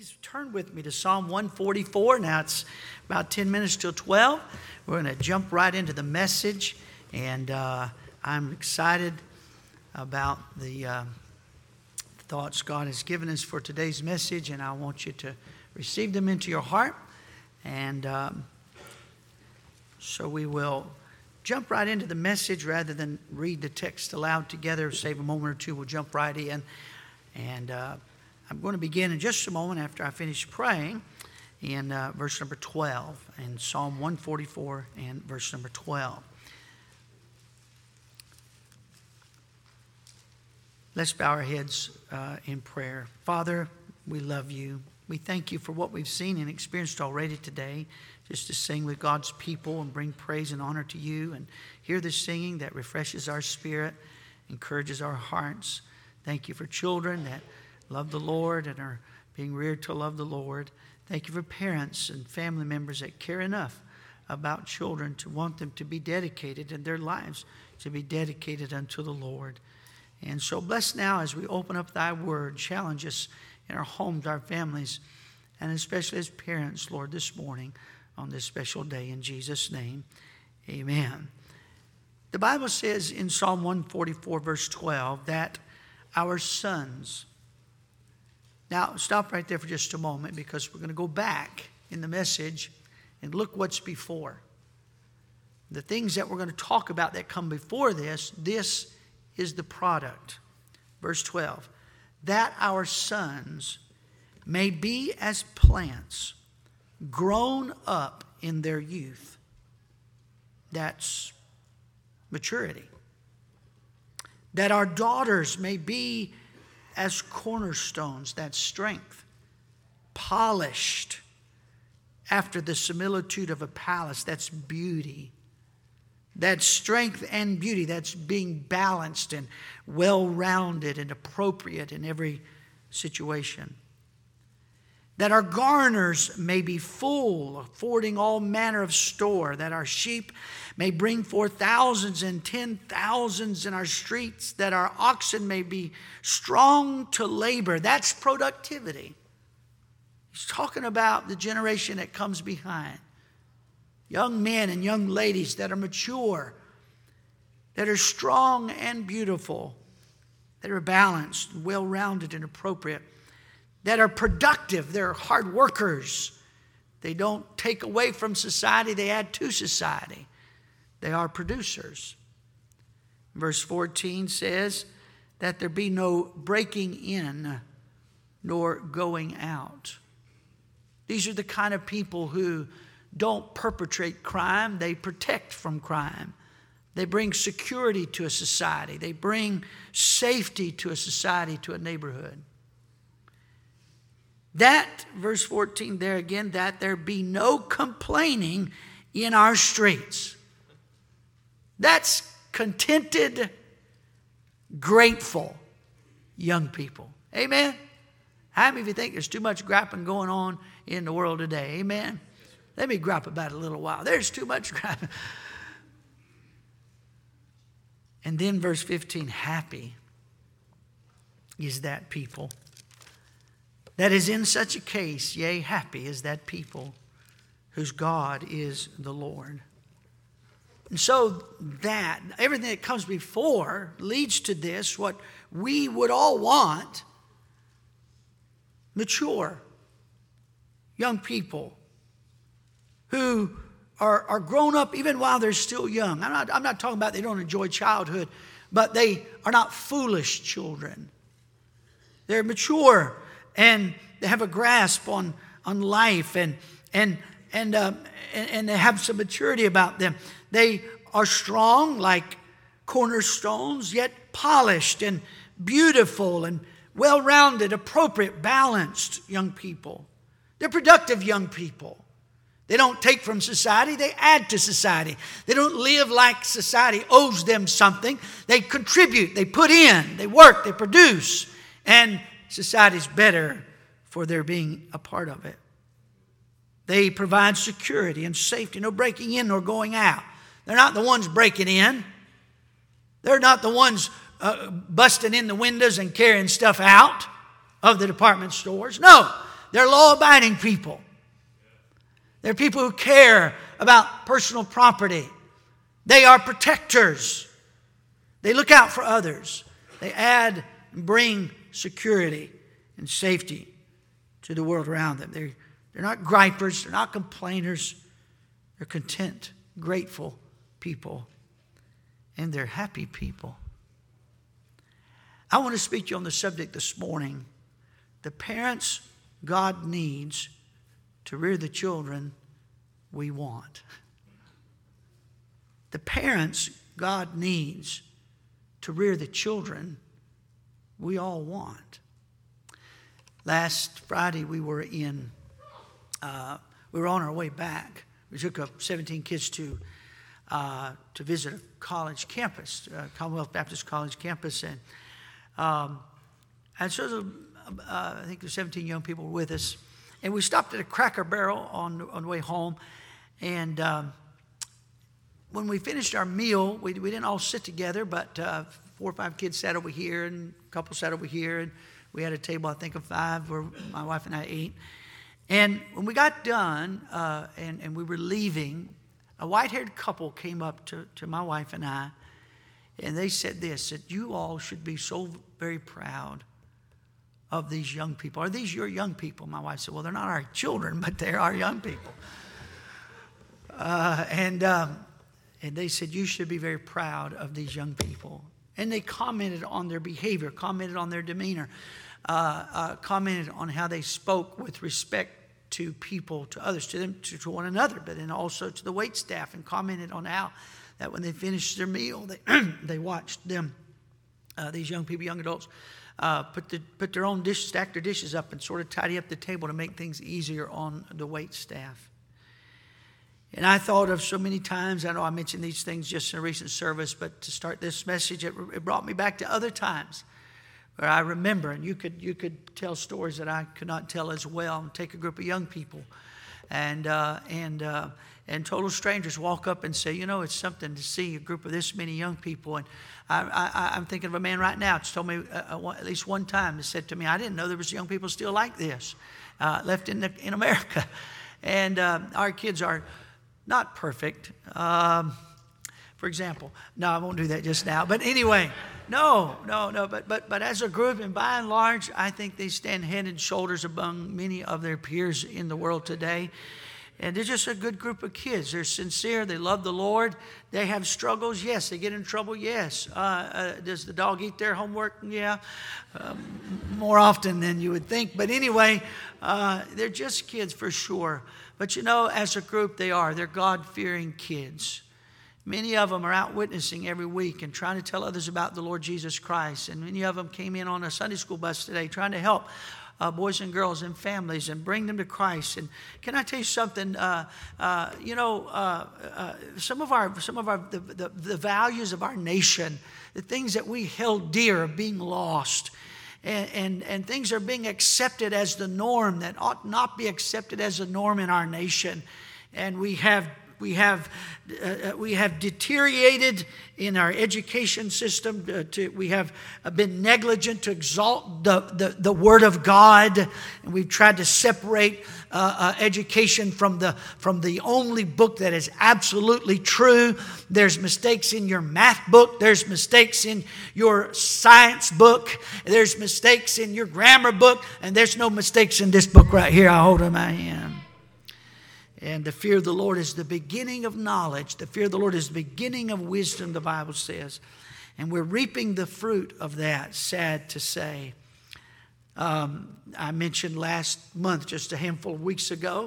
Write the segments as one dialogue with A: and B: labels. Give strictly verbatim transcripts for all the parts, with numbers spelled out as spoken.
A: Please turn with me to Psalm one forty-four. Now it's about ten minutes till twelve. We're going to jump right into the message, and uh, I'm excited about the uh, thoughts God has given us for today's message, and I want you to receive them into your heart. And um, so we will jump right into the message rather than read the text aloud together. Save a moment or two, we'll jump right in. And uh, I'm going to begin in just a moment after I finish praying in uh, verse number twelve, in Psalm one forty-four and verse number twelve. Let's bow our heads uh, in prayer. Father, we love you. We thank you for what we've seen and experienced already today, just to sing with God's people and bring praise and honor to you, and hear the singing that refreshes our spirit, encourages our hearts. Thank you for children that love the Lord and are being reared to love the Lord. Thank you for parents and family members that care enough about children to want them to be dedicated and their lives to be dedicated unto the Lord. And so bless now as we open up thy word. Challenge us in our homes, our families, and especially as parents, Lord, this morning on this special day. In Jesus' name, amen. The Bible says in Psalm one forty-four, verse twelve, that our sons. Now, stop right there for just a moment, because we're going to go back in the message and look what's before. The things that we're going to talk about that come before this, this is the product. Verse twelve, that our sons may be as plants grown up in their youth. That's maturity. That our daughters may be as cornerstones, that's strength, polished after the similitude of a palace, that's beauty. That's strength and beauty, that's being balanced and well-rounded and appropriate in every situation. That our garners may be full, affording all manner of store. That our sheep may bring forth thousands and ten thousands in our streets. That our oxen may be strong to labor. That's productivity. He's talking about the generation that comes behind. Young men and young ladies that are mature, that are strong and beautiful, that are balanced, well-rounded and appropriate. That are productive, they're hard workers. They don't take away from society, they add to society. They are producers. Verse fourteen says that there be no breaking in nor going out. These are the kind of people who don't perpetrate crime, they protect from crime. They bring security to a society. They bring safety to a society, to a neighborhood. That, verse fourteen there again, that there be no complaining in our streets. That's contented, grateful young people. Amen? How many of you think there's too much griping going on in the world today? Amen? Let me gripe about it a little while. There's too much griping. And then verse fifteen, happy is that people that is in such a case, yea, happy is that people whose God is the Lord. And so that, everything that comes before leads to this, what we would all want: mature young people who are, are grown up even while they're still young. I'm not, I'm not talking about they don't enjoy childhood, but they are not foolish children. They're mature, and they have a grasp on, on life, and and and, uh, and and they have some maturity about them. They are strong like cornerstones, yet polished and beautiful and well-rounded, appropriate, balanced young people. They're productive young people. They don't take from society, they add to society. They don't live like society owes them something. They contribute, they put in, they work, they produce, and society's better for their being a part of it. They provide security and safety, no breaking in nor going out. They're not the ones breaking in. They're not the ones uh, busting in the windows and carrying stuff out of the department stores. No, They're law-abiding people. They're people who care about personal property. They are protectors. They look out for others. They add and bring security and safety to the world around them. They're, they're not gripers. They're not complainers. They're content, grateful people. And they're happy people. I want to speak to you on the subject this morning. The parents God needs to rear the children we want. The parents God needs to rear the children we all want. Last Friday we were in, uh, we were on our way back. We took up seventeen kids to uh, to visit a college campus, uh, Commonwealth Baptist College campus, and um, and so there was a, uh, I think there's seventeen young people with us, and we stopped at a Cracker Barrel on on the way home, and um, when we finished our meal, we we didn't all sit together, but uh, four or five kids sat over here, and a couple sat over here, and we had a table, I think, of five where my wife and I ate. And when we got done uh, and, and we were leaving, a white-haired couple came up to, to my wife and I, and they said this, that you all should be so very proud of these young people. Are these your young people? My wife said, well, they're not our children, but they're our young people. Uh, and, um, and they said, you should be very proud of these young people. And they commented on their behavior, commented on their demeanor, uh, uh, commented on how they spoke with respect to people, to others, to them, to, to one another, but then also to the wait staff, and commented on how that when they finished their meal, they they watched them, uh, these young people, young adults, uh, put the, put their own dish, stack their dishes up, and sort of tidy up the table to make things easier on the wait staff. And I thought of so many times, I know I mentioned these things just in a recent service, but to start this message, it, it brought me back to other times where I remember, and you could you could tell stories that I could not tell as well, and take a group of young people and uh, and uh, and total strangers walk up and say, you know, it's something to see a group of this many young people. And I, I, I'm thinking of a man right now that's told me uh, at least one time, that said to me, I didn't know there was young people still like this uh, left in, the, in America. And uh, our kids are not perfect. Um, for example, no, I won't do that just now. But anyway, no, no, no. But but but as a group, and by and large, I think they stand head and shoulders among many of their peers in the world today. And they're just a good group of kids. They're sincere. They love the Lord. They have struggles. Yes. They get in trouble. Yes. Uh, uh, does the dog eat their homework? Yeah. Um, more often than you would think. But anyway, uh, they're just kids for sure. But you know, as a group, they are. They're God-fearing kids. Many of them are out witnessing every week and trying to tell others about the Lord Jesus Christ. And many of them came in on a Sunday school bus today trying to help uh, boys and girls and families and bring them to Christ. And can I tell you something? Uh, uh, you know, uh, uh, some of our some of our the, the, the values of our nation, the things that we held dear, are being lost. And, and, and things are being accepted as the norm that ought not be accepted as a norm in our nation. And we have we have uh, we have deteriorated in our education system. Uh, to, we have been negligent to exalt the, the, the Word of God, and we've tried to separate uh, uh, education from the from the only book that is absolutely true. There's mistakes in your math book. There's mistakes in your science book. There's mistakes in your grammar book, and there's no mistakes in this book right here I hold in my hand. And the fear of the Lord is the beginning of knowledge. The fear of the Lord is the beginning of wisdom, the Bible says. And we're reaping the fruit of that, sad to say. Um, I mentioned last month, just a handful of weeks ago,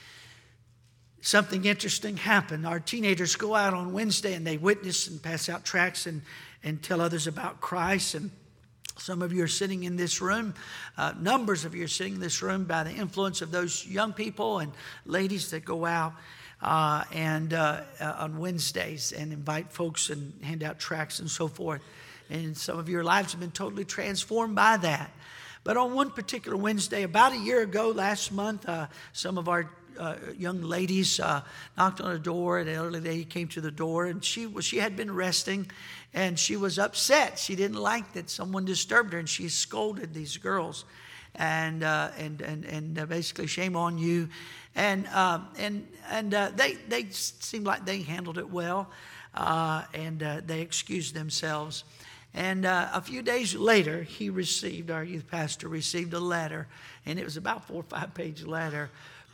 A: something interesting happened. Our teenagers go out on Wednesday and they witness and pass out tracts and, and tell others about Christ. And some of you are sitting in this room. Uh, numbers of you are sitting in this room by the influence of those young people and ladies that go out uh, and uh, uh, on Wednesdays and invite folks and hand out tracts and so forth. And some of your lives have been totally transformed by that. But on one particular Wednesday, about a year ago, last month, uh, some of our Uh, young ladies uh, knocked on a door. An elderly lady came to the door, and she was she had been resting, and she was upset. She didn't like that someone disturbed her, and she scolded these girls. and uh, and and and uh, basically shame on you, and uh, and and uh, they they seemed like they handled it well, uh, and uh, they excused themselves. And uh, a few days later, he received, our youth pastor received a letter, and it was about four or five page letter,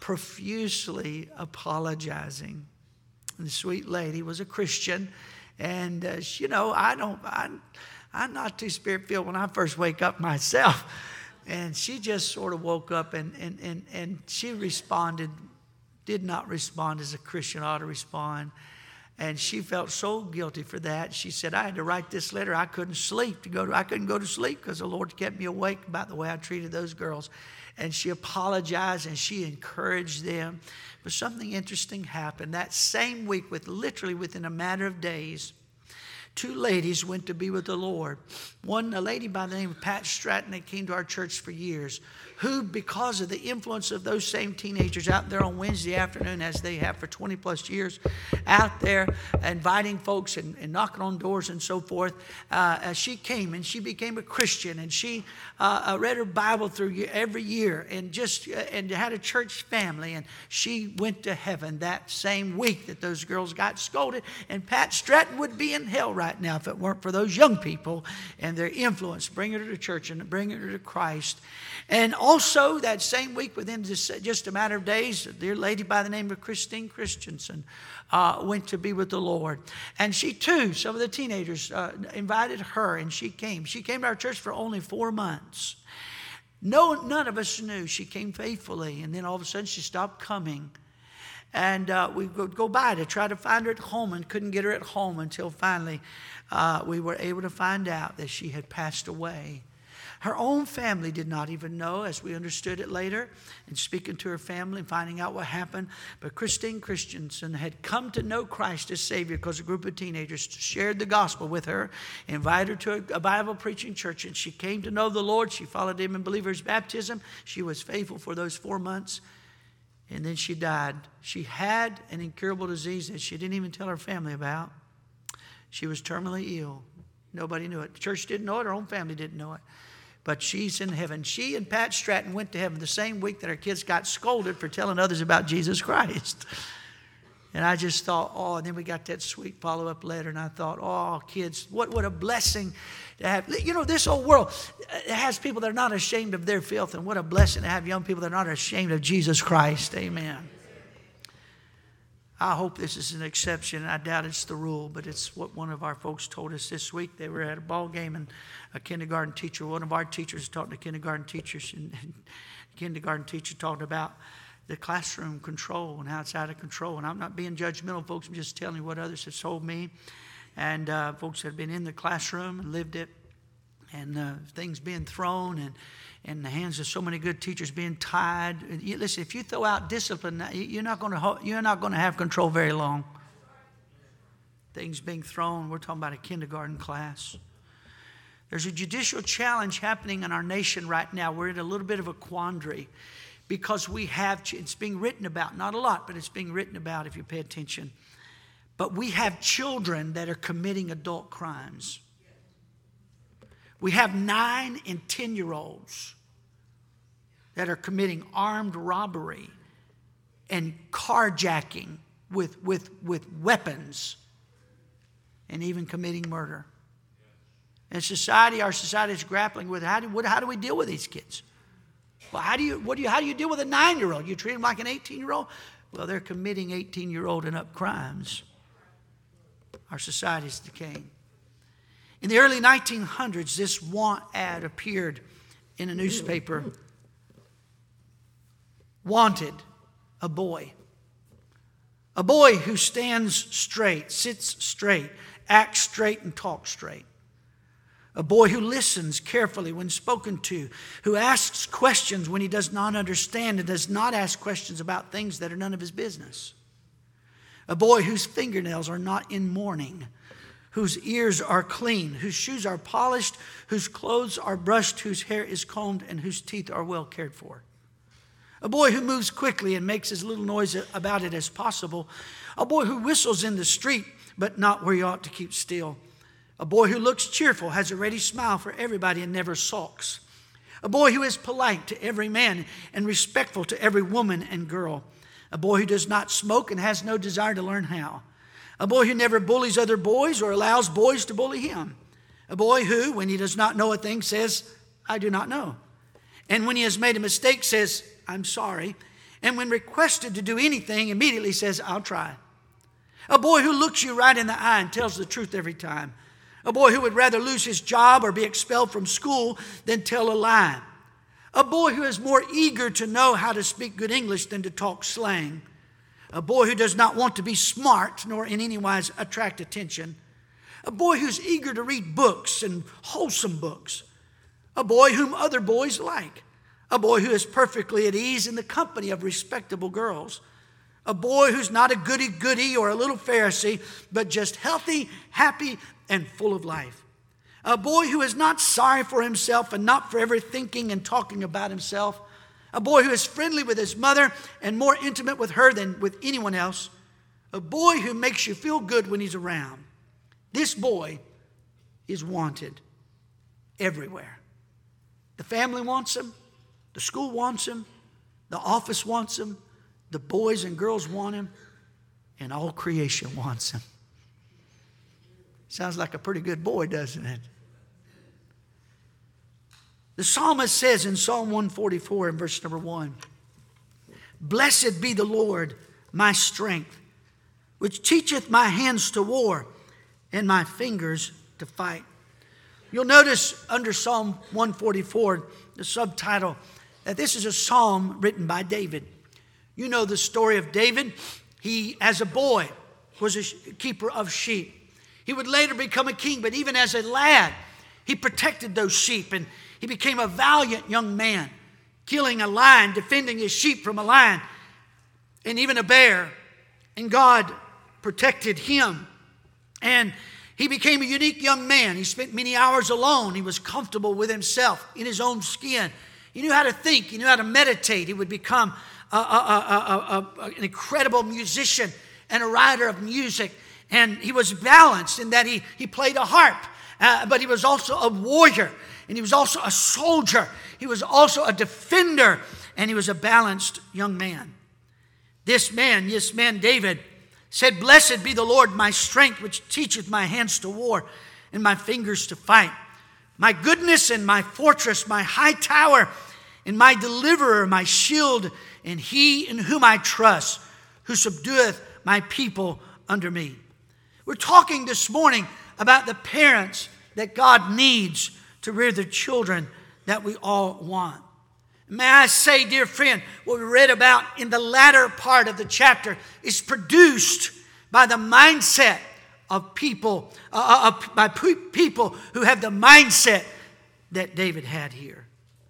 A: profusely apologizing. And the sweet lady was a Christian, and uh, you know, I don't, I, I'm not too spirit filled when I first wake up myself, and she just sort of woke up and and and and she responded, did not respond as a Christian ought to respond. And she felt so guilty for that. She said, I had to write this letter. I couldn't sleep to go to, I couldn't go to sleep because the Lord kept me awake about the way I treated those girls. And she apologized and she encouraged them. But something interesting happened. That same week, with literally within a matter of days, two ladies went to be with the Lord. One, a lady by the name of Pat Stratton, that came to our church for years, who, because of the influence of those same teenagers out there on Wednesday afternoon, as they have for twenty plus years, out there inviting folks and, and knocking on doors and so forth, uh, she came and she became a Christian, and she uh, read her Bible through every year, and just uh, and had a church family, and she went to heaven that same week that those girls got scolded. And Pat Stratton would be in hell right now if it weren't for those young people and their influence, bringing her to church and bringing her to Christ. And also that same week, within just, just a matter of days, a dear lady by the name of Christine Christensen uh, went to be with the Lord. And she too, some of the teenagers uh, invited her, and she came. She came to our church for only four months. No, none of us knew. She came faithfully, and then all of a sudden she stopped coming. And uh, we would go by to try to find her at home, and couldn't get her at home until finally uh, we were able to find out that she had passed away. Her own family did not even know, as we understood it later, and speaking to her family and finding out what happened. But Christine Christensen had come to know Christ as Savior because a group of teenagers shared the gospel with her, invited her to a Bible preaching church, and she came to know the Lord. She followed him in believer's baptism. She was faithful for those four months, and then she died. She had an incurable disease that she didn't even tell her family about. She was terminally ill. Nobody knew it. The church didn't know it. Her own family didn't know it. But she's in heaven. She and Pat Stratton went to heaven the same week that our kids got scolded for telling others about Jesus Christ. And I just thought, oh, and then we got that sweet follow-up letter, and I thought, oh, kids, what, what a blessing to have. You know, this whole world has people that are not ashamed of their filth, and what a blessing to have young people that are not ashamed of Jesus Christ. Amen. I hope this is an exception. I doubt it's the rule, but it's what one of our folks told us this week. They were at a ball game, and a kindergarten teacher, one of our teachers talked to kindergarten teachers, and, and the kindergarten teacher talked about the classroom control and how it's out of control. And I'm not being judgmental, folks. I'm just telling you what others have told me. And uh, folks have been in the classroom and lived it, and uh, things being thrown, and in the hands of so many good teachers being tied. You, listen, if you throw out discipline, you're not going to you're not going to have control very long. Things being thrown. We're talking about a kindergarten class. There's a judicial challenge happening in our nation right now. We're in a little bit of a quandary because we have, it's being written about, not a lot, but it's being written about if you pay attention. But we have children that are committing adult crimes. We have nine and ten-year-olds that are committing armed robbery and carjacking with, with, with weapons, and even committing murder. And society, our society is grappling with how do, what, how do we deal with these kids? Well, how do you what do you how do you deal with a nine-year-old? You treat them like an eighteen-year-old? Well, they're committing eighteen-year-old and up crimes. Our society is decaying. In the early nineteen hundreds, this want ad appeared in a newspaper. Wanted a boy. A boy who stands straight, sits straight, acts straight, and talks straight. A boy who listens carefully when spoken to, who asks questions when he does not understand, and does not ask questions about things that are none of his business. A boy whose fingernails are not in mourning, whose ears are clean, whose shoes are polished, whose clothes are brushed, whose hair is combed, and whose teeth are well cared for. A boy who moves quickly and makes as little noise about it as possible. A boy who whistles in the street, but not where he ought to keep still. A boy who looks cheerful, has a ready smile for everybody, and never sulks. A boy who is polite to every man and respectful to every woman and girl. A boy who does not smoke and has no desire to learn how. A boy who never bullies other boys or allows boys to bully him. A boy who, when he does not know a thing, says, I do not know. And when he has made a mistake, says, I'm sorry. And when requested to do anything, immediately says, I'll try. A boy who looks you right in the eye and tells the truth every time. A boy who would rather lose his job or be expelled from school than tell a lie. A boy who is more eager to know how to speak good English than to talk slang. A boy who does not want to be smart nor in any wise attract attention. A boy who's eager to read books and wholesome books. A boy whom other boys like. A boy who is perfectly at ease in the company of respectable girls. A boy who's not a goody-goody or a little Pharisee, but just healthy, happy, and full of life. A boy who is not sorry for himself and not forever thinking and talking about himself. A boy who is friendly with his mother and more intimate with her than with anyone else. A boy who makes you feel good when he's around. This boy is wanted everywhere. The family wants him. The school wants him. The office wants him. The boys and girls want him. And all creation wants him. Sounds like a pretty good boy, doesn't it? The psalmist says in Psalm one forty-four in verse number one, Blessed be the Lord, my strength, which teacheth my hands to war and my fingers to fight. You'll notice under Psalm one forty-four, the subtitle, that this is a psalm written by David. You know the story of David. He, as a boy, was a keeper of sheep. He would later become a king, but even as a lad, he protected those sheep, and he became a valiant young man, killing a lion, defending his sheep from a lion, and even a bear. And God protected him. And he became a unique young man. He spent many hours alone. He was comfortable with himself in his own skin. He knew how to think. He knew how to meditate. He would become a, a, a, a, a, an incredible musician and a writer of music. And he was balanced in that he, he played a harp, uh, but he was also a warrior. And he was also a soldier. He was also a defender. And he was a balanced young man. This man, this man David, said, Blessed be the Lord, my strength, which teacheth my hands to war and my fingers to fight. My goodness and my fortress, my high tower, and my deliverer, my shield, and he in whom I trust, who subdueth my people under me. We're talking this morning about the parents that God needs to rear the children that we all want. May I say, dear friend, what we read about in the latter part of the chapter is produced by the mindset of people, uh, uh, by people who have the mindset that David had here.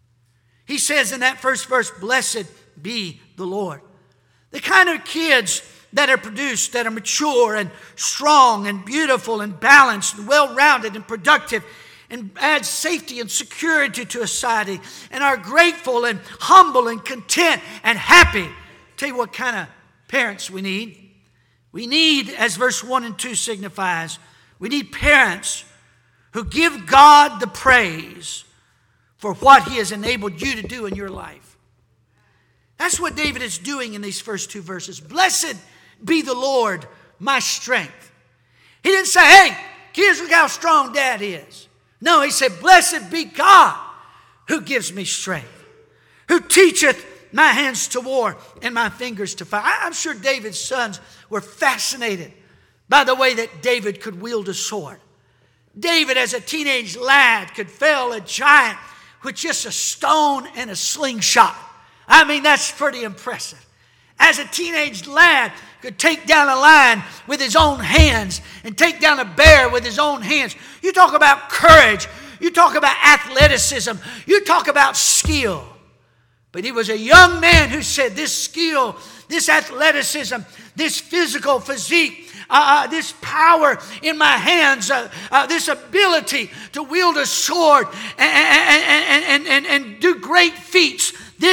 A: He says in that first verse, Blessed be the Lord. The kind of kids that are produced, that are mature and strong and beautiful and balanced and well-rounded and productive and add safety and security to a society and are grateful and humble and content and happy. Tell you what kind of parents we need. We need, as verse one and two signifies, we need parents who give God the praise for what he has enabled you to do in your life. That's what David is doing in these first two verses. Blessed be the Lord, my strength. He didn't say, hey, kids, look how strong Dad is. No, he said, Blessed be God who gives me strength, who teacheth my hands to war and my fingers to fight. I'm sure David's sons were fascinated by the way that David could wield a sword. David, as a teenage lad, could fell a giant with just a stone and a slingshot. I mean, that's pretty impressive. As a teenage lad, could take down a lion with his own hands and take down a bear with his own hands. You talk about courage. You talk about athleticism. You talk about skill. But he was a young man who said this skill, this athleticism, this physical physique, uh, uh, this power in my hands, uh, uh, this ability to wield a sword and, and, and, and, and, and do great feats, this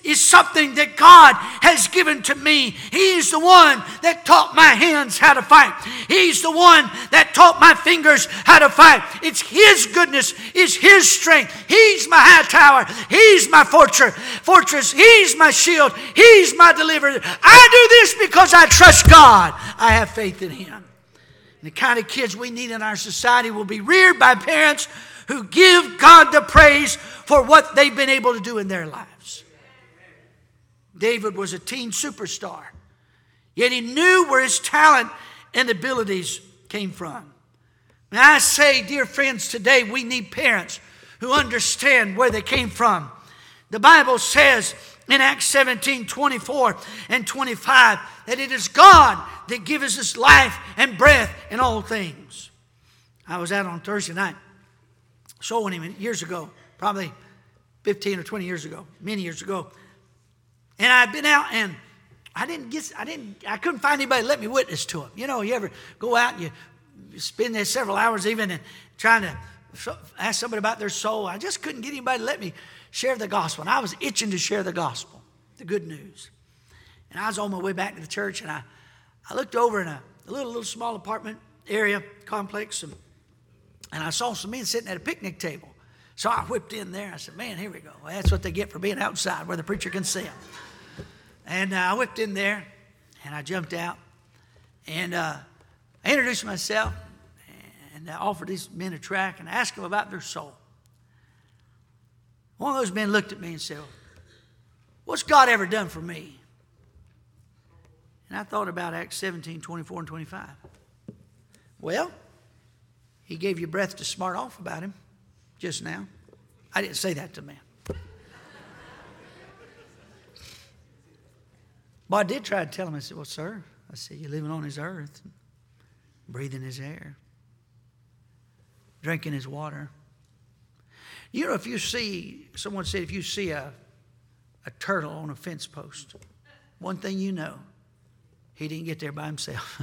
A: is something that God has given to me. He's the one that taught my hands how to fight. He's the one that taught my fingers how to fight. It's His goodness. It's His strength. He's my high tower. He's my fortress. Fortress. He's my shield. He's my deliverer. I do this because I trust God. I have faith in Him. And the kind of kids we need in our society will be reared by parents who give God the praise for what they've been able to do in their lives. David was a teen superstar, yet he knew where his talent and abilities came from. And I say, dear friends, today we need parents who understand where they came from. The Bible says in Acts seventeen, twenty-four and twenty-five that it is God that gives us life and breath in all things. I was out on Thursday night showing him years ago, probably fifteen or twenty years ago, many years ago. And I'd been out and I didn't get, I didn't, I couldn't find anybody to let me witness to him. You know, you ever go out and you, you spend there several hours even and trying to ask somebody about their soul. I just couldn't get anybody to let me share the gospel. And I was itching to share the gospel, the good news. And I was on my way back to the church and I, I looked over in a, a little, little small apartment area complex and And I saw some men sitting at a picnic table. So I whipped in there. I said, man, here we go. Well, that's what they get for being outside where the preacher can see them. And uh, I whipped in there, and I jumped out. And uh, I introduced myself, and I offered these men a tract and asked them about their soul. One of those men looked at me and said, what's God ever done for me? And I thought about Acts seventeen, twenty-four and twenty-five. Well, He gave you breath to smart off about Him just now. I didn't say that to man. But I did try to tell him. I said, well, sir, I said, you're living on His earth, breathing His air, drinking His water. You know, if you see, someone said, if you see a, a turtle on a fence post, one thing you know, he didn't get there by himself.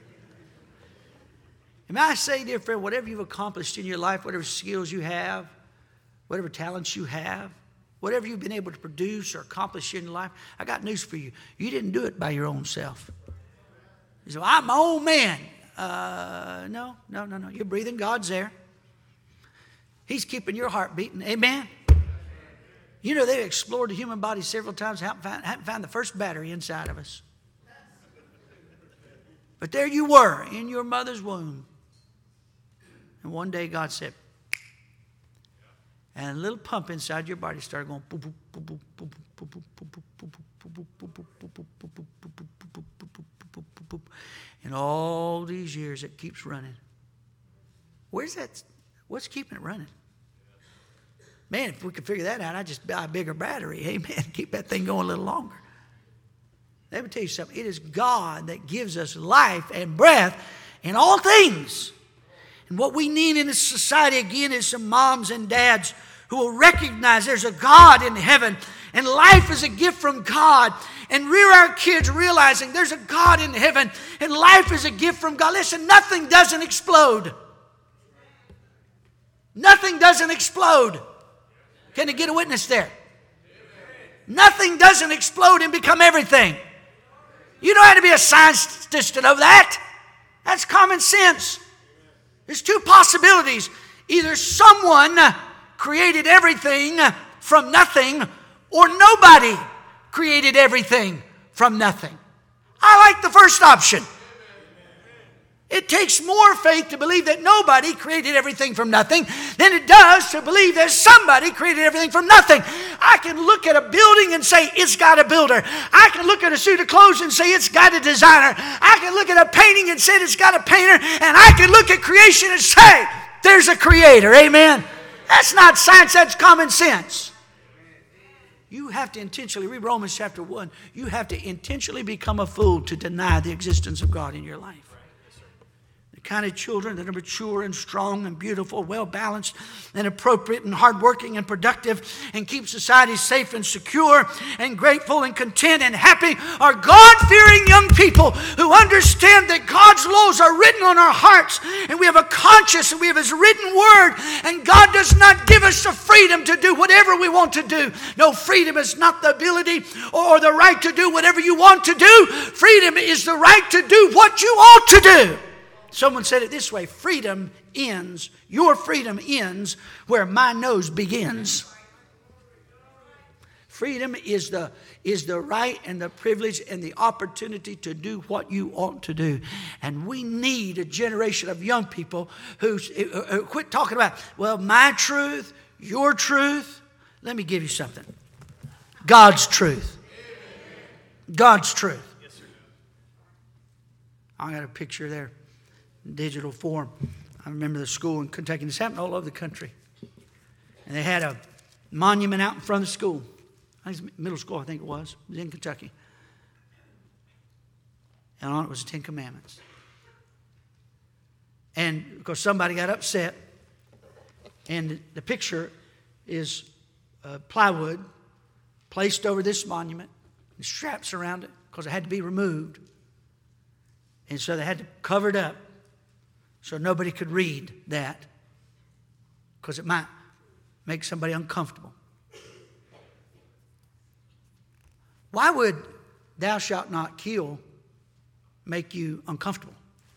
A: And I say, dear friend, whatever you've accomplished in your life, whatever skills you have, whatever talents you have, whatever you've been able to produce or accomplish in your life, I got news for you. You didn't do it by your own self. You say, well, I'm my own man. Uh, no, no, no, no. You're breathing God's air. He's keeping your heart beating. Amen? You know, they've explored the human body several times, haven't found, haven't found the first battery inside of us. But there you were in your mother's womb. And one day God said, and a little pump inside your body started going, and all these years it keeps running. Where's that? What's keeping it running? Man, if we could figure that out, I'd just buy a bigger battery. Amen. Keep that thing going a little longer. Let me tell you something. It is God that gives us life and breath in all things. And what we need in this society, again, is some moms and dads who will recognize there's a God in heaven and life is a gift from God, and rear our kids realizing there's a God in heaven and life is a gift from God. Listen, nothing doesn't explode. Nothing doesn't explode. Can you get a witness there? Nothing doesn't explode and become everything. You don't have to be a scientist to know that. That's common sense. There's two possibilities. Either someone created everything from nothing, or nobody created everything from nothing. I like the first option. It takes more faith to believe that nobody created everything from nothing than it does to believe that somebody created everything from nothing. I can look at a building and say it's got a builder. I can look at a suit of clothes and say it's got a designer. I can look at a painting and say it's got a painter. And I can look at creation and say there's a creator. Amen. That's not science, that's common sense. You have to intentionally, read Romans chapter one, you have to intentionally become a fool to deny the existence of God in your life. The kind of children that are mature and strong and beautiful, well-balanced and appropriate and hardworking and productive and keep society safe and secure and grateful and content and happy are God-fearing young people who understand that God's laws are written on our hearts and we have a conscience and we have His written word, and God does not give us the freedom to do whatever we want to do. No, freedom is not the ability or the right to do whatever you want to do. Freedom is the right to do what you ought to do. Someone said it this way: freedom ends, your freedom ends where my nose begins. Freedom is the, is the right and the privilege and the opportunity to do what you ought to do. And we need a generation of young people who, who quit talking about, well, my truth, your truth. Let me give you something. God's truth. God's truth. I got a picture there in digital form. I remember the school in Kentucky. This happened all over the country. And they had a monument out in front of the school. I think it was middle school, I think it was. It was in Kentucky. And on it was the Ten Commandments. And because somebody got upset, and the picture is uh, plywood placed over this monument, and straps around it because it had to be removed. And so they had to cover it up so nobody could read that because it might make somebody uncomfortable. Why would thou shalt not kill make you uncomfortable?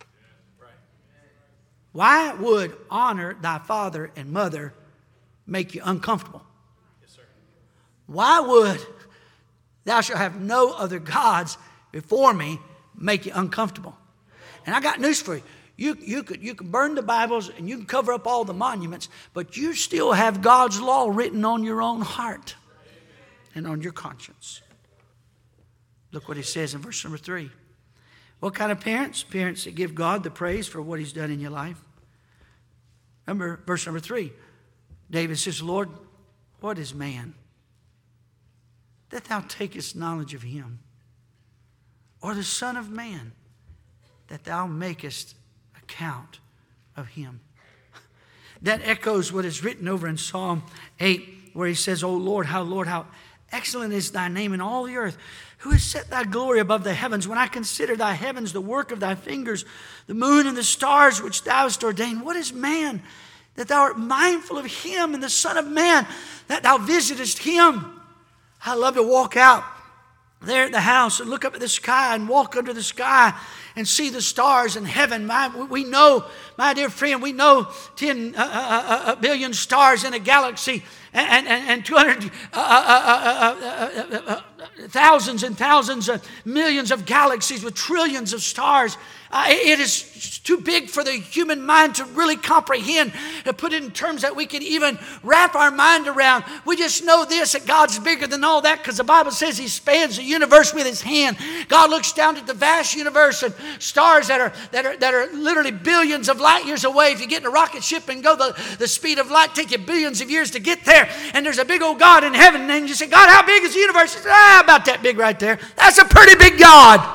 A: Why would honor thy father and mother make you uncomfortable? Why would thou shalt have no other gods before me make you uncomfortable? And I got news for you. You, you, could, you can burn the Bibles and you can cover up all the monuments, but you still have God's law written on your own heart and on your conscience. Look what He says in verse number three. What kind of parents? Parents that give God the praise for what He's done in your life. Remember verse number three. David says, Lord, what is man that thou takest knowledge of him? Or the Son of Man that thou makest account of him? That echoes what is written over in Psalm eight, where he says, O Lord, how Lord, how excellent is thy name in all the earth. Who has set thy glory above the heavens? When I consider thy heavens, the work of thy fingers, the moon and the stars which thou hast ordained. What is man that thou art mindful of him, and the Son of Man that thou visitest him? I love to walk out there at the house and look up at the sky and walk under the sky and see the stars in heaven. My, we know, my dear friend, we know ten uh, uh, uh, billion stars in a galaxy, and, and, and two hundred uh, uh, uh, uh, uh, thousands and thousands of millions of galaxies with trillions of stars. Uh, it is too big for the human mind to really comprehend, to put it in terms that we can even wrap our mind around. We just know this, that God's bigger than all that, because the Bible says He spans the universe with His hand. God looks down at the vast universe and stars that are that are that are literally billions of light years away. If you get in a rocket ship and go the, the speed of light, take you billions of years to get there. And there's a big old God in heaven, and you say, God, how big is the universe? He says, ah, about that big right there. That's a pretty big God.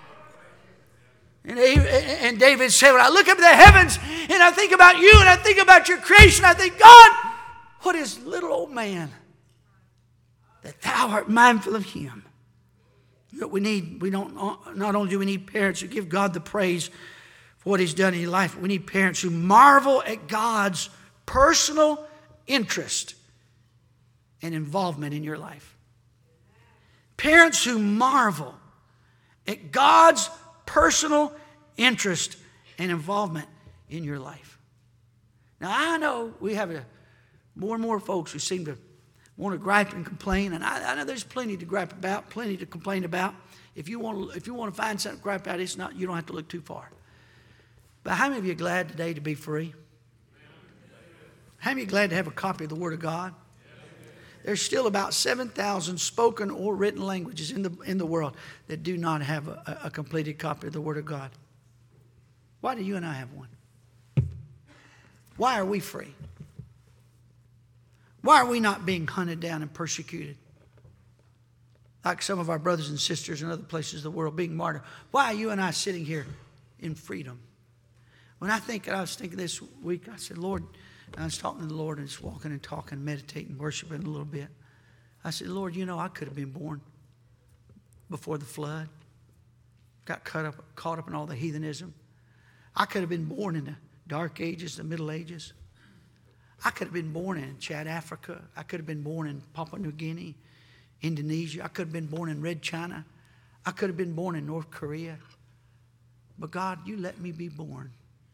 A: And David said, when I look up at the heavens and I think about you and I think about your creation, I think, God, what is little old man that thou art mindful of him? What we need, we don't, not only do we need parents who give God the praise for what He's done in your life, we need parents who marvel at God's personal interest and involvement in your life. Parents who marvel at God's personal interest and involvement in your life. Now, I know we have a, more and more folks who seem to want to gripe and complain, and I, I know there's plenty to gripe about, plenty to complain about. If you want to, if you want to find something to gripe about, it's not, you don't have to look too far. But how many of you are glad today to be free? How many of you are glad to have a copy of the Word of God? There's still about seven thousand spoken or written languages in the, in the world that do not have a, a completed copy of the Word of God. Why do you and I have one? Why are we free? Why are we not being hunted down and persecuted? Like some of our brothers and sisters in other places of the world being martyred. Why are you and I sitting here in freedom? When I think, I was thinking this week, I said, Lord, I was talking to the Lord and just walking and talking, meditating, worshiping a little bit. I said, Lord, you know, I could have been born before the flood. Got caught up, caught up in all the heathenism. I could have been born in the Dark Ages, the Middle Ages. I could have been born in Chad, Africa. I could have been born in Papua New Guinea, Indonesia. I could have been born in Red China. I could have been born in North Korea. But God, you let me be born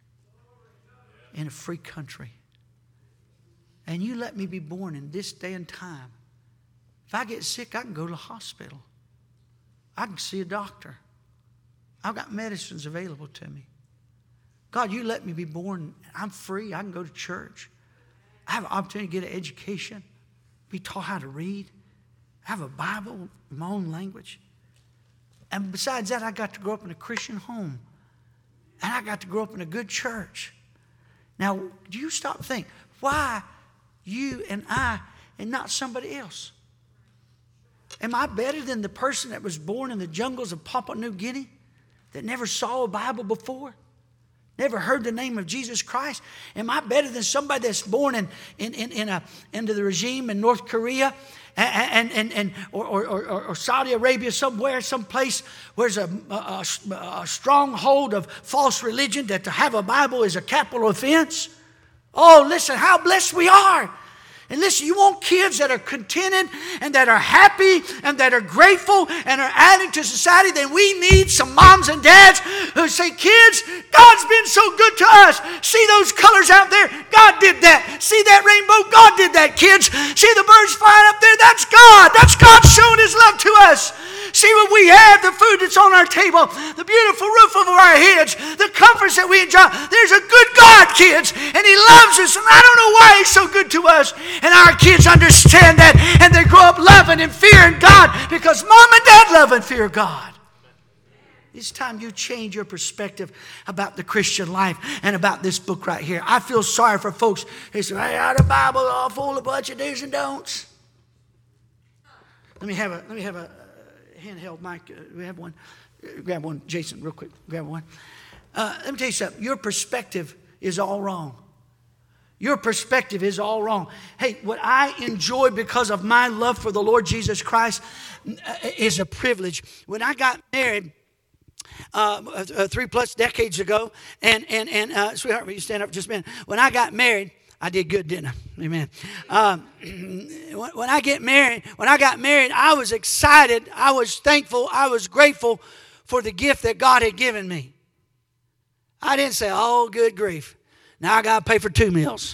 A: in a free country. And you let me be born in this day and time. If I get sick, I can go to the hospital. I can see a doctor. I've got medicines available to me. God, you let me be born. I'm free. I can go to church. I have an opportunity to get an education, be taught how to read, have a Bible in my own language. And besides that, I got to grow up in a Christian home. And I got to grow up in a good church. Now, do you stop and think, why you and I and not somebody else? Am I better than the person that was born in the jungles of Papua New Guinea that never saw a Bible before? Never heard the name of Jesus Christ? Am I better than somebody that's born in, in, in, in a, into the regime in North Korea and, and, and, or, or, or, or Saudi Arabia, somewhere, someplace where there's a, a, a stronghold of false religion that to have a Bible is a capital offense? Oh, listen, how blessed we are. And listen, you want kids that are contented and that are happy and that are grateful and are adding to society, then we need some moms and dads who say, kids, God's been so good to us. See those colors out there? God did that. See that rainbow? God did that, kids. See the birds flying up there? That's God. That's God showing His love to us. See what we have, the food that's on our table, the beautiful roof over our heads, the comforts that we enjoy. There's a good God, kids, and He loves us, and I don't know why He's so good to us. And our kids understand that, and they grow up loving and fearing God because mom and dad love and fear God. It's time you change your perspective about the Christian life and about this book right here. I feel sorry for folks who say, hey, the Bible all full of a bunch of do's and don'ts. Let me have a, let me have a, handheld mic. Uh, we have one. Uh, grab one, Jason, real quick. Grab one. Uh, let me tell you something. Your perspective is all wrong. Your perspective is all wrong. Hey, what I enjoy because of my love for the Lord Jesus Christ uh, is a privilege. When I got married uh, uh, three plus decades ago, and and and uh, sweetheart, will you stand up just a minute? When I got married, I did good, didn't I? Amen. Um, when I get married, when I got married, I was excited. I was thankful. I was grateful for the gift that God had given me. I didn't say, "Oh, good grief! Now I got to pay for two meals."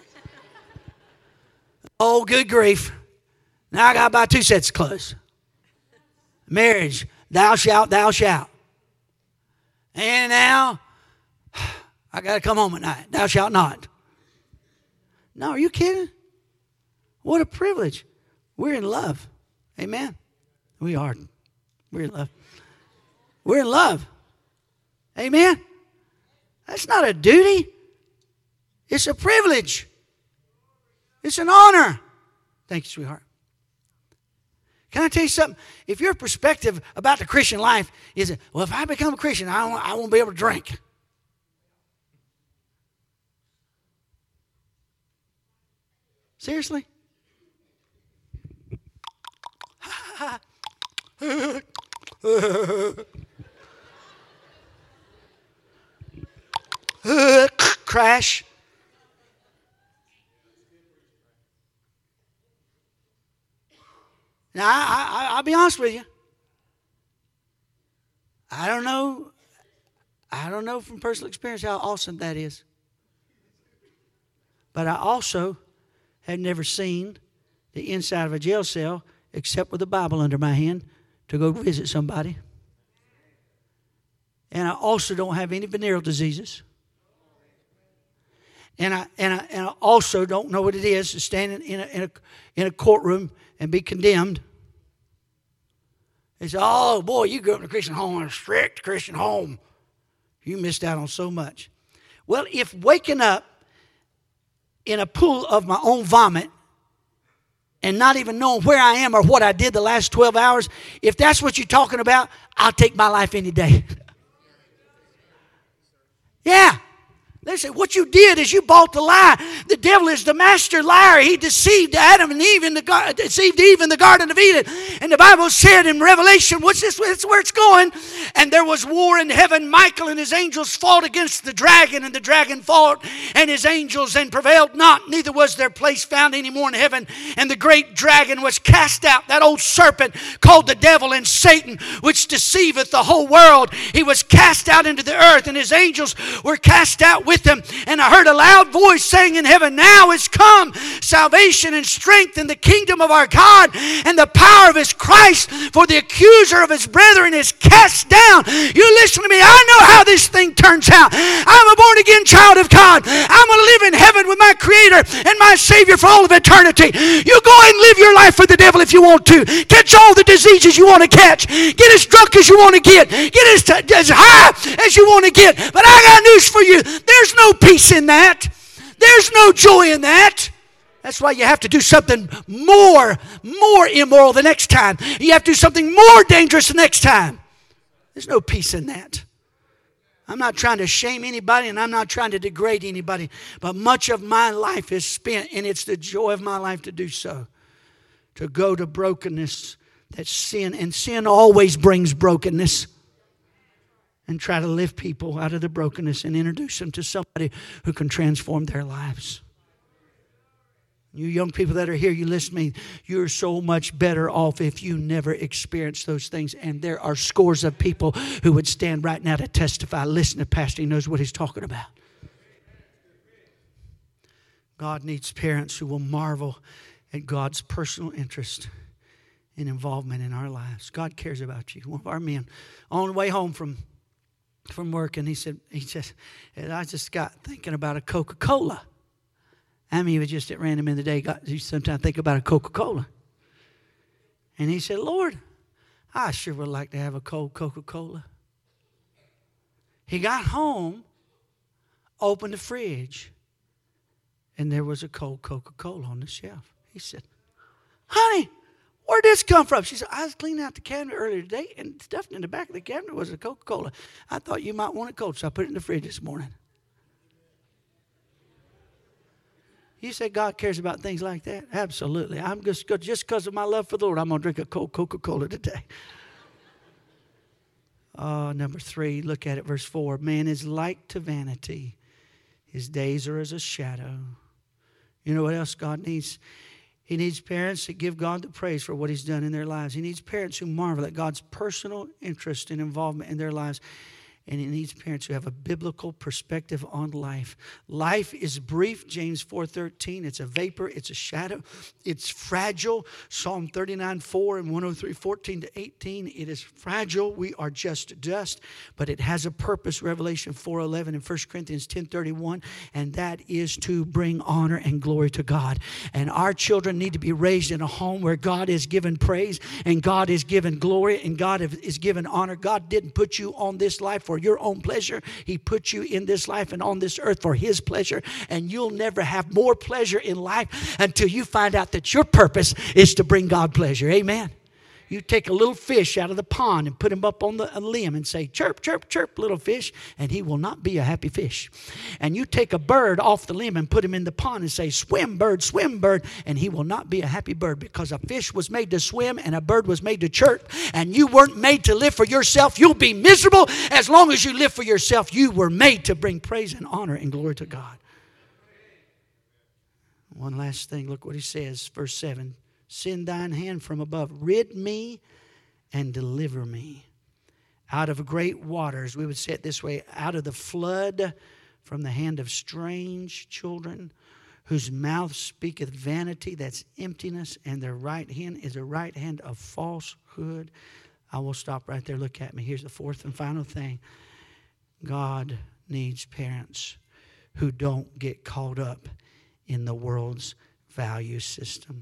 A: Oh, good grief! Now I got to buy two sets of clothes. Marriage, thou shalt, thou shalt. And now I got to come home at night. Thou shalt not. No, are you kidding? What a privilege. We're in love. Amen. We are. We're in love. We're in love. Amen. That's not a duty. It's a privilege. It's an honor. Thank you, sweetheart. Can I tell you something? If your perspective about the Christian life is, well, if I become a Christian, I won't, I won't be able to drink. Seriously? Crash. Now, I, I, I'll be honest with you. I don't know. I don't know from personal experience how awesome that is. But I also have never seen the inside of a jail cell except with a Bible under my hand to go visit somebody. And I also don't have any venereal diseases. And I and I and I also don't know what it is to stand in, in a in a in a courtroom and be condemned. They say, "Oh boy, you grew up in a Christian home, in a strict Christian home. You missed out on so much." Well, if waking up in a pool of my own vomit and not even knowing where I am or what I did the last twelve hours, if that's what you're talking about, I'll take my life any day. Yeah. Listen, what you did is you bought the lie. The devil is the master liar. He deceived Adam and Eve in the deceived Eve in the Garden of Eden. And the Bible said in Revelation, what's this? That's where it's going. And there was war in heaven. Michael and his angels fought against the dragon, and the dragon fought and his angels and prevailed not. Neither was their place found any more in heaven. And the great dragon was cast out, that old serpent called the devil and Satan, which deceiveth the whole world. He was cast out into the earth, and his angels were cast out with him. And I heard a loud voice saying in heaven, now is come salvation and strength in the kingdom of our God and the power of his Christ, for the accuser of his brethren is cast down. You listen to me. I know how this thing turns out. I'm a born again child of God. I'm going to live in heaven with my Creator and my Savior for all of eternity. You go and live your life for the devil if you want to. Catch all the diseases you want to catch. Get as drunk as you want to get. Get as, t- as high as you want to get. But I got news for you. There's no peace in that. There's no joy in that. That's why you have to do something more, more immoral the next time. You have to do something more dangerous the next time. There's no peace in that. I'm not trying to shame anybody, and I'm not trying to degrade anybody, but much of my life is spent, and it's the joy of my life to do so. To go to brokenness, that sin, and sin always brings brokenness. And try to lift people out of the brokenness and introduce them to somebody who can transform their lives. You young people that are here, you listen to me, you're so much better off if you never experienced those things. And there are scores of people who would stand right now to testify. Listen to Pastor, he knows what he's talking about. God needs parents who will marvel at God's personal interest and involvement in our lives. God cares about you. One of our men, on the way home from from work, and he said, he said, I just got thinking about a Coca-Cola. I mean, was just at random in the day, got, you sometimes think about a Coca-Cola. And he said, Lord, I sure would like to have a cold Coca-Cola. He got home, opened the fridge, and there was a cold Coca-Cola on the shelf. He said, honey, where'd this come from? She said, I was cleaning out the cabinet earlier today, and stuffed in the back of the cabinet was a Coca-Cola. I thought you might want it cold, so I put it in the fridge this morning. You say God cares about things like that? Absolutely. I'm just just because of my love for the Lord, I'm going to drink a cold Coca-Cola today. Uh, number three, look at it, verse four. Man is like to vanity. His days are as a shadow. You know what else God needs? He needs parents that give God the praise for what he's done in their lives. He needs parents who marvel at God's personal interest and involvement in their lives. And he needs parents who have a biblical perspective on life. Life is brief, James four thirteen. It's a vapor. It's a shadow. It's fragile. Psalm thirty-nine four and one oh three fourteen to eighteen. It is fragile. We are just dust. But it has a purpose, Revelation four eleven and First Corinthians ten thirty-one. And that is to bring honor and glory to God. And our children need to be raised in a home where God is given praise and God is given glory and God is given honor. God didn't put you on this life for your own pleasure. He put you in this life and on this earth for his pleasure. And you'll never have more pleasure in life until you find out that your purpose is to bring God pleasure. Amen. You take a little fish out of the pond and put him up on the a limb and say, chirp, chirp, chirp, little fish, and he will not be a happy fish. And you take a bird off the limb and put him in the pond and say, swim, bird, swim, bird, and he will not be a happy bird, because a fish was made to swim and a bird was made to chirp, and you weren't made to live for yourself. You'll be miserable as long as you live for yourself. You were made to bring praise and honor and glory to God. One last thing, look what he says, verse seven. Send thine hand from above. Rid me and deliver me. Out of great waters, we would say it this way, out of the flood, from the hand of strange children, whose mouth speaketh vanity, that's emptiness, and their right hand is a right hand of falsehood. I will stop right there. Look at me. Here's the fourth and final thing. God needs parents who don't get caught up in the world's value system.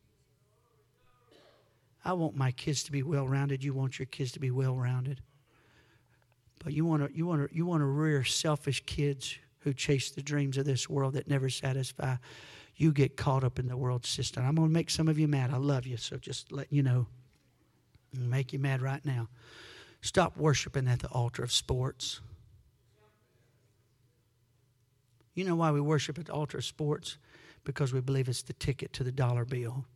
A: I want my kids to be well-rounded. You want your kids to be well-rounded. But you want to you want to you want to rear selfish kids who chase the dreams of this world that never satisfy. You get caught up in the world system. I'm going to make some of you mad. I love you, so just let you know. I'll make you mad right now. Stop worshiping at the altar of sports. You know why we worship at the altar of sports? Because we believe it's the ticket to the dollar bill.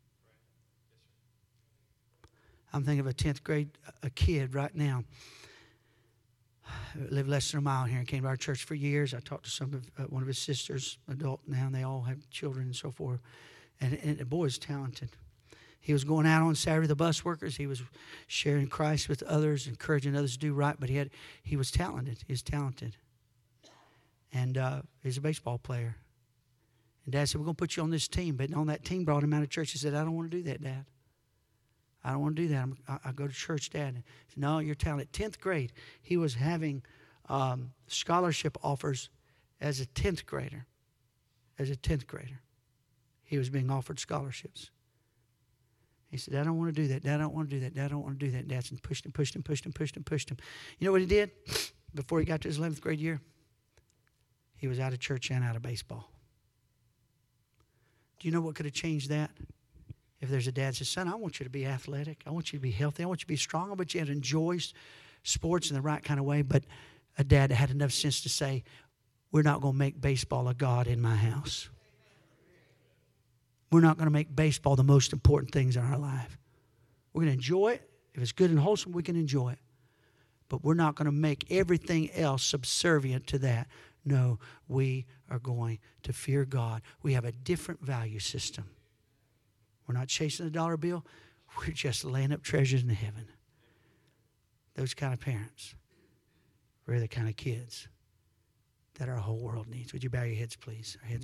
A: I'm thinking of a tenth grade a kid right now. Lived less than a mile here and came to our church for years. I talked to some of uh, one of his sisters, adult now, and they all have children and so forth. And, and the boy is talented. He was going out on Saturday with the bus workers. He was sharing Christ with others, encouraging others to do right. But he had he was talented. He was talented. And uh, he's a baseball player. And Dad said, we're going to put you on this team. But on that team brought him out of church. He said, I don't want to do that, Dad. I don't want to do that. I'm, I, I go to church, Dad. He said, no, you're talented. tenth grade, he was having um, scholarship offers as a tenth grader. As a tenth grader. He was being offered scholarships. He said, Dad, I don't want to do that. Dad, I don't want to do that. Dad, I don't want to do that. Dad pushed him, pushed him, pushed him, pushed him, pushed him. You know what he did before he got to his eleventh grade year? He was out of church and out of baseball. Do you know what could have changed that? If there's a dad that says, son, I want you to be athletic. I want you to be healthy. I want you to be strong. I want you to enjoy sports in the right kind of way. But a dad that had enough sense to say, we're not going to make baseball a god in my house. We're not going to make baseball the most important things in our life. We're going to enjoy it. If it's good and wholesome, we can enjoy it. But we're not going to make everything else subservient to that. No, we are going to fear God. We have a different value system. We're not chasing the dollar bill. We're just laying up treasures in heaven. Those kind of parents. We're the kind of kids that our whole world needs. Would you bow your heads, please? Our heads